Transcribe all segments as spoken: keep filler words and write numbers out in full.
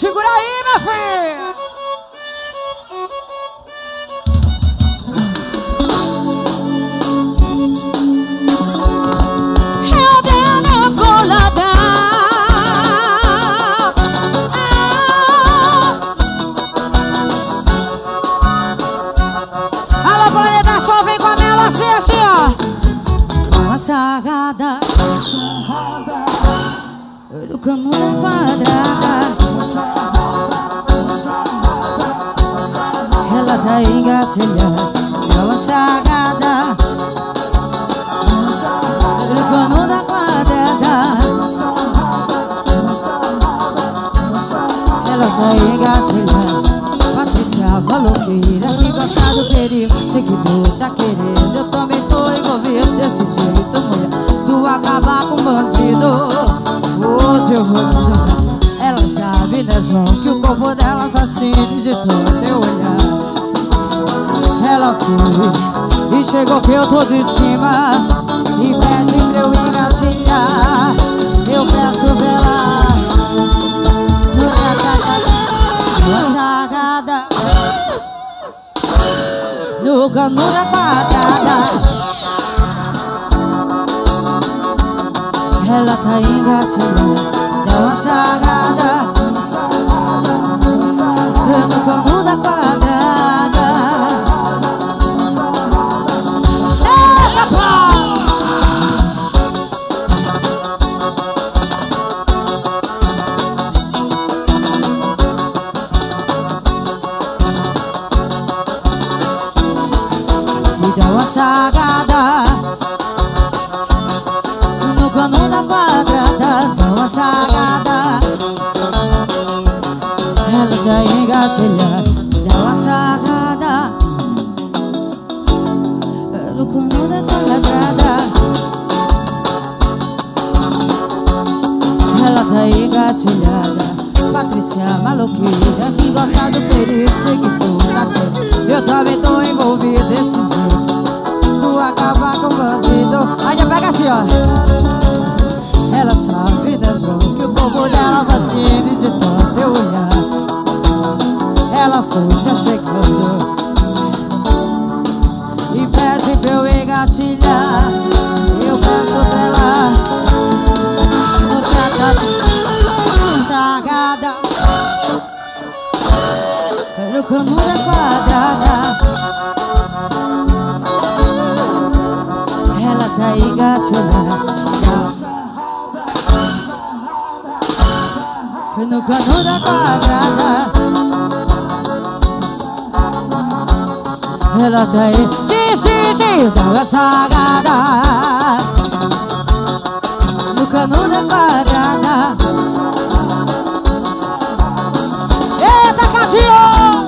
Segura aí, meu filho. Eu dei colada. Alô, planeta, só vem com a mela assim, assim, ó. Uma sarrada no cano da quadrada. Ela tá engatilhada, é uma sarrada no cano da quadrada. Ela tá engatilhada. Patrícia falou que irá me gostar do perigo. Seguidor tá querendo, eu também tô envolvido desse jeito, mulher. Tu acabar com o bandido, hoje eu vou te jogar. Ela sabe, né, João, que o corpo dela fascina de todo teu olhar. Ela foi e chegou que eu tô de cima e pede pra eu engatilhar. Eu peço pra ela no sagada, no cano da quadrada. Ela tá engatilhada, dá uma sagada no cano da quadrada. Eita, pau! Me dá uma sagada no cano da quadrada, dá uma sagada. Ela tá engatilhada, dá uma sagada no cano da quadrada. Ela tá engatilhada. Patrícia maloqueira que gosta do perigo, seguidor da queira. Eu também tô envolvido desse jeito. Tu acabar com o bandido. Aí já pega assim, ó. Ela sabe, né, João, que o corpo dela fascina de tanto teu olhar. Ela foi já chegando e pede pra eu engatilhar. Eu peço pra ela no tratado sagada no cano da quadrada. Ela tá engatilhada no cano da quadrada. Ela tá aí, diz, dá uma sagada no cano da quadrada. Eita, Cadinho!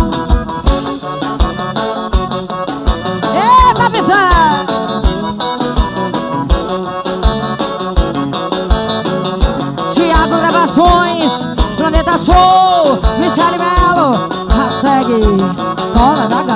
Eita, Bizarro! Thiago Gravações, Planeta Show, Michele Melo, hashtag Cola da